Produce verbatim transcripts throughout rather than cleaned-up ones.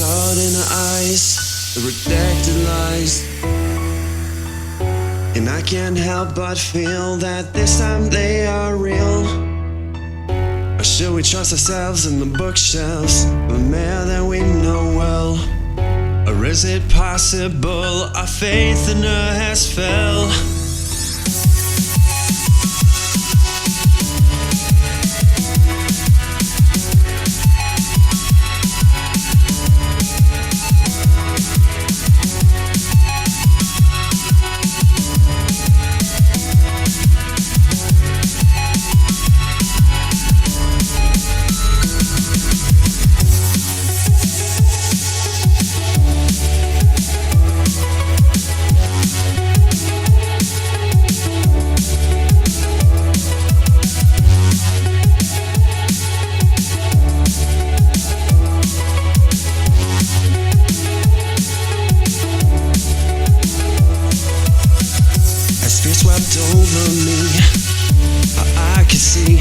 saw it in her eyes, the redacted lies. And I can't help but feel that this time they are real. Or should we trust ourselves in the bookshelves, the mayor that we know well? Or is it possible our faith in her has fell? Swept over me, I, I can see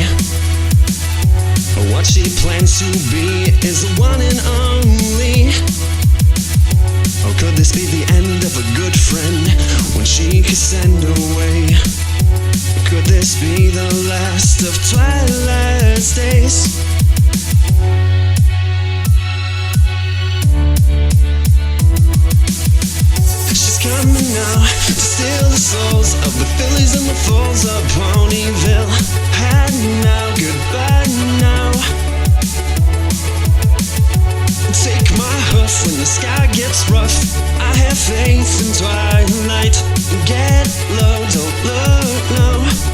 what she plans to be is the one and only. Or could this be the end of a good friend when she could send away? Could this be the last of Twilight's days? Coming now to steal the souls of the fillies and the fools of Ponyville. And now, goodbye now. Take my hoof when the sky gets rough. I have faith in twilight. Get low, don't look, no.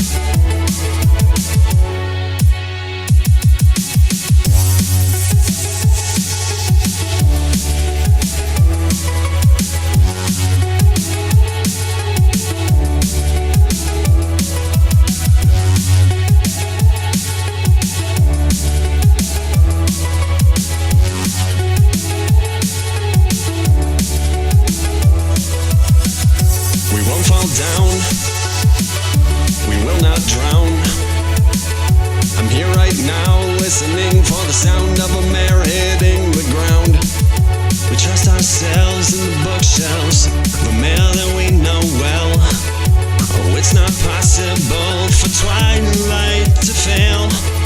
Down, we will not drown. I'm here right now, listening for the sound of a mare hitting the ground. We trust ourselves in the bookshelves, the mail that we know well. Oh, it's not possible for Twilight to fail.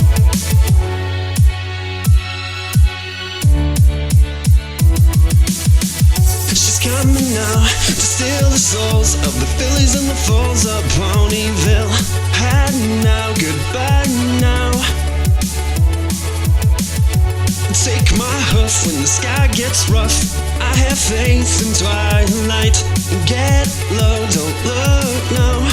Coming now to steal the souls of the fillies and the fools of Ponyville. And now, goodbye now. Take my hoof when the sky gets rough. I have faith in twilight. Get low, don't look, no.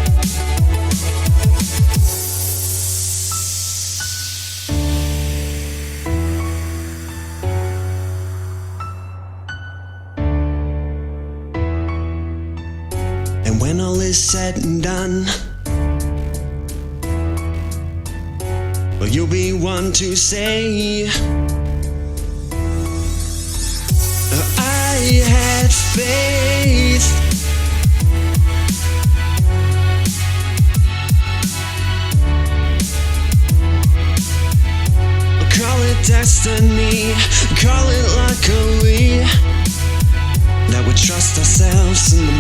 And when all is said and done, well, you'll be one to say, I had faith. Call it destiny, call it luckily, that we trust ourselves in the